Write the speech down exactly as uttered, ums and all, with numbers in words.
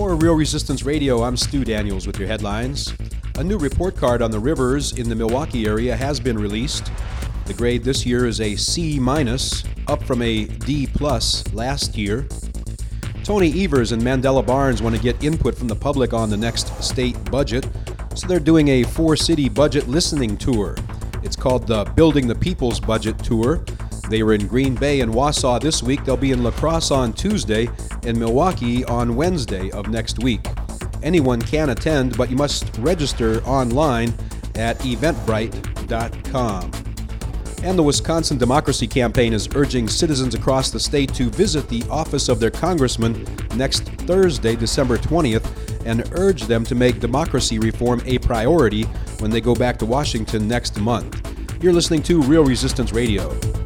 For Real Resistance Radio, I'm Stu Daniels with your headlines. A new report card on the rivers in the Milwaukee area has been released. The grade this year is a C minus, up from a D plus last year. Tony Evers and Mandela Barnes want to get input from the public on the next state budget, so they're doing a four-city budget listening tour. It's called the Building the People's Budget Tour. They were in Green Bay and Wausau this week. They'll be in La Crosse on Tuesday and Milwaukee on Wednesday of next week. Anyone can attend, but you must register online at eventbrite dot com. And the Wisconsin Democracy Campaign is urging citizens across the state to visit the office of their congressman next Thursday, December twentieth, and urge them to make democracy reform a priority when they go back to Washington next month. You're listening to Real Resistance Radio.